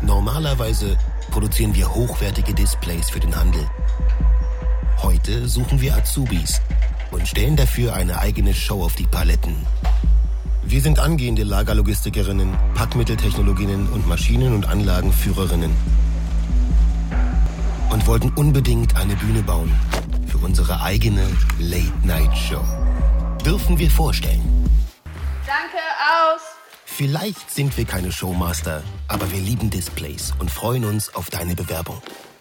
Normalerweise produzieren wir hochwertige Displays für den Handel. Heute suchen wir Azubis und stellen dafür eine eigene Show auf die Paletten. Wir sind angehende Lagerlogistikerinnen, Packmitteltechnologinnen und Maschinen- und Anlagenführerinnen. Und wollten unbedingt eine Bühne bauen für unsere eigene Late-Night-Show. Dürfen wir vorstellen? Danke, aus! Vielleicht sind wir keine Showmaster, aber wir lieben Displays und freuen uns auf deine Bewerbung.